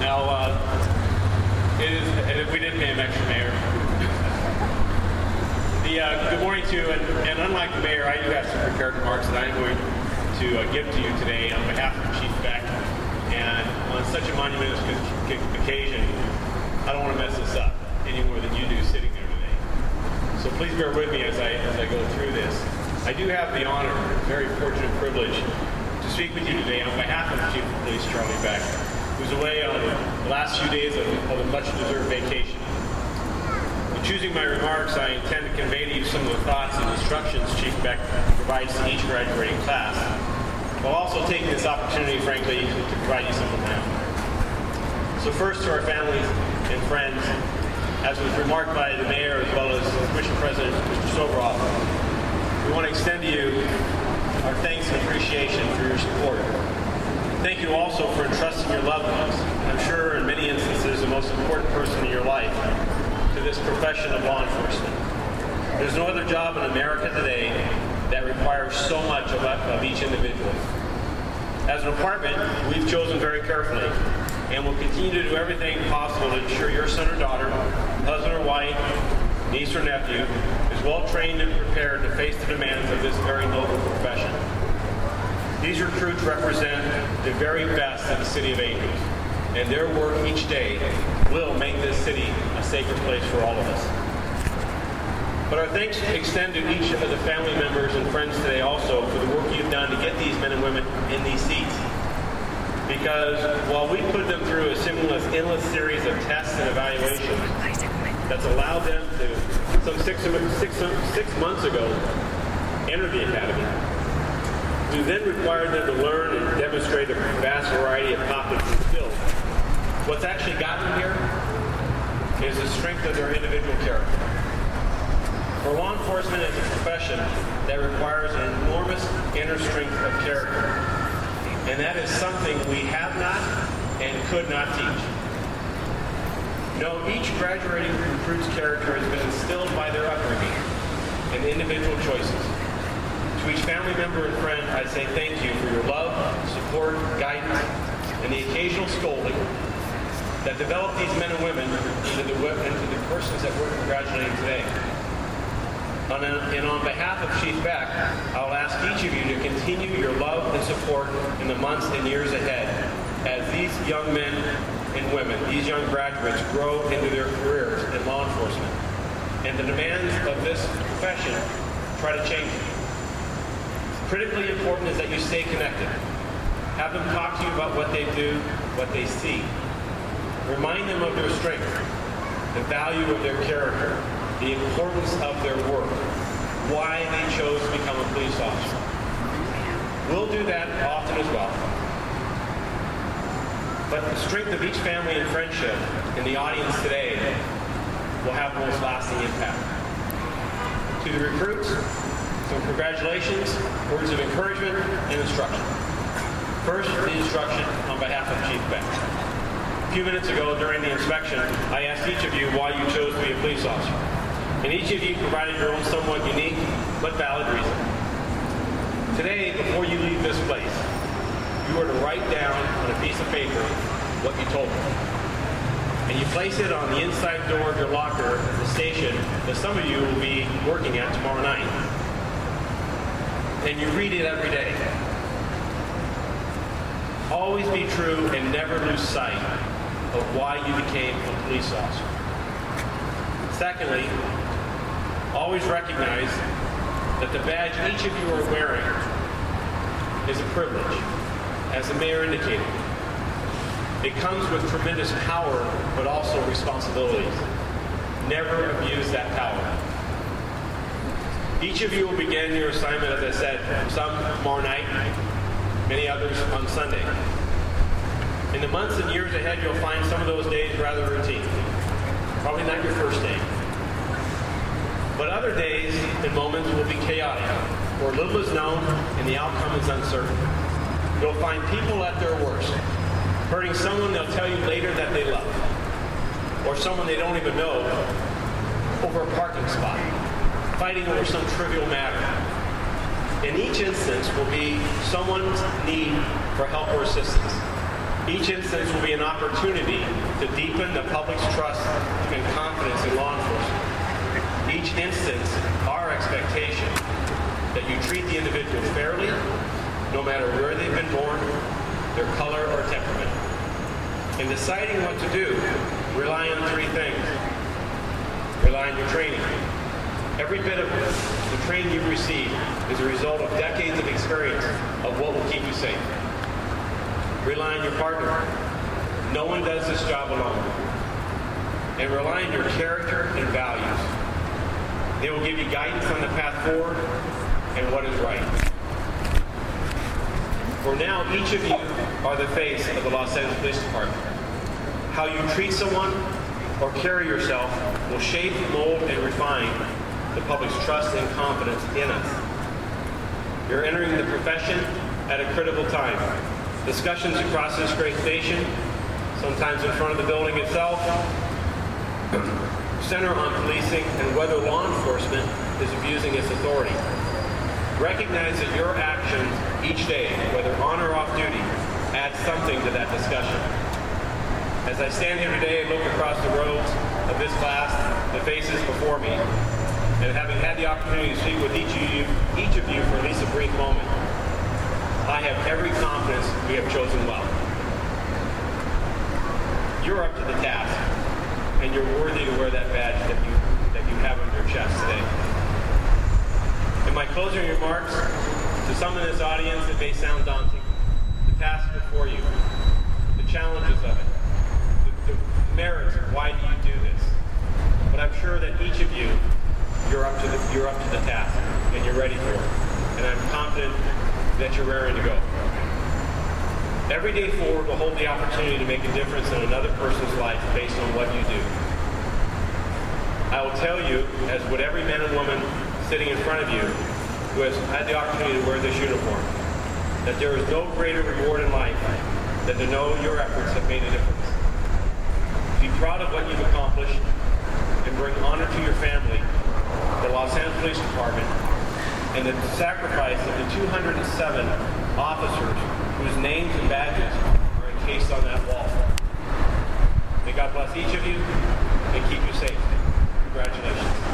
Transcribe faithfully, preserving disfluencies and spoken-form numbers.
Now, uh, it is, and we did pay him extra, Mayor. The, uh, good morning to you, and, and unlike the Mayor, I do have some prepared remarks that I'm going to uh, give to you today on behalf of Chief Beck. And on such a monumentous occasion, I don't want to mess this up any more than you do sitting there today. So please bear with me as I, as I go through this. I do have the honor, very fortunate privilege, to speak with you today on behalf of Chief of Police Charlie Beck, who's away on the last few days of, of a much-deserved vacation. In choosing my remarks, I intend to convey to you some of the thoughts and instructions Chief Beck provides to each graduating class, while also taking this opportunity, frankly, to provide you some of my own. So first, to our families and friends, as was remarked by the Mayor as well as Commission President Mister Sobroff, we want to extend to you our thanks and appreciation for your support. Thank you also for entrusting your loved ones, and I'm sure in many instances the most important person in your life, to this profession of law enforcement. There's no other job in America today that requires so much of, of each individual. As an department, we've chosen very carefully, and will continue to do everything possible to ensure your son or daughter, husband or wife, niece or nephew, is well trained and prepared to face the demands of this very noble profession. These recruits represent the very best of the City of Angels, and their work each day will make this city a safer place for all of us. But our thanks extend to each of the family members and friends today also for the work you've done to get these men and women in these seats. Because while we put them through a seamless, endless series of tests and evaluations that's allowed them to, some six, six, six months ago, enter the academy, we then required them to learn and demonstrate a vast variety of topics and skills. What's actually gotten them here is the strength of their individual character. For law enforcement is a profession that requires an enormous inner strength of character. And that is something we have not and could not teach. No, each graduating recruit's character has been instilled by their upbringing and individual choices. To each family member and friend, I say thank you for your love, support, guidance, and the occasional scolding that develop these men and women into the, into the persons that we're congratulating today. And on behalf of Chief Beck, I'll ask each of you to continue your love and support in the months and years ahead as these young men and women, these young graduates, grow into their careers in law enforcement. And the demands of this profession try to change them. Critically important is that you stay connected. Have them talk to you about what they do, what they see. Remind them of their strength, the value of their character, the importance of their work, why they chose to become a police officer. We'll do that often as well. But the strength of each family and friendship in the audience today will have the most lasting impact. To the recruits, some congratulations, words of encouragement, and instruction. First, the instruction on behalf of Chief Beck. A few minutes ago during the inspection, I asked each of you why you chose to be a police officer. And each of you provided your own somewhat unique but valid reason. Today, before you leave this place, you are to write down on a piece of paper what you told me. And you place it on the inside door of your locker at the station that some of you will be working at tomorrow night. And you read it every day. Always be true and never lose sight of why you became a police officer. Secondly, always recognize that the badge each of you are wearing is a privilege, as the Mayor indicated. It comes with tremendous power, but also responsibilities. Never abuse that power. Each of you will begin your assignment, as I said, some tomorrow night, many others on Sunday. In the months and years ahead, you'll find some of those days rather routine. Probably not your first day. But other days and moments will be chaotic, where little is known and the outcome is uncertain. You'll find people at their worst, hurting someone they'll tell you later that they love, or someone they don't even know, over a parking spot, fighting over some trivial matter. In each instance will be someone's need for help or assistance. Each instance will be an opportunity to deepen the public's trust and confidence in law enforcement. Each instance, our expectation that you treat the individual fairly, no matter where they've been born, their color or temperament. In deciding what to do, rely on three things. Rely on your training. Every bit of the training you've received is a result of decades of experience of what will keep you safe. Rely on your partner. No one does this job alone. And rely on your character and values. They will give you guidance on the path forward and what is right. For now, each of you are the face of the Los Angeles Police Department. How you treat someone or carry yourself will shape, mold, and refine the public's trust and confidence in us. You're entering the profession at a critical time. Discussions across this great station, sometimes in front of the building itself, center on policing and whether law enforcement is abusing its authority. Recognize that your actions each day, whether on or off duty, add something to that discussion. As I stand here today and look across the roads of this class, the faces before me, and having had the opportunity to speak with each of you, each of you for at least a brief moment, I have every confidence we have chosen well. You're up to the task, and you're worthy to wear that badge that you that you have on your chest today. In my closing remarks, to some in this audience, it may sound daunting. The task before you, the challenges of it, the, the merits of why do you do this. But I'm sure that each of you, you're up to the you're up to the task, and you're ready for it. And I'm confident that you're raring to go. Every day forward will hold the opportunity to make a difference in another person's life based on what you do. I will tell you, as would every man and woman sitting in front of you who has had the opportunity to wear this uniform, that there is no greater reward in life than to know your efforts have made a difference. Be proud of what you've accomplished and bring honor to your family, the Los Angeles Police Department, and the sacrifice of the two hundred seven officers whose names and badges are encased on that wall. May God bless each of you and keep you safe. Congratulations.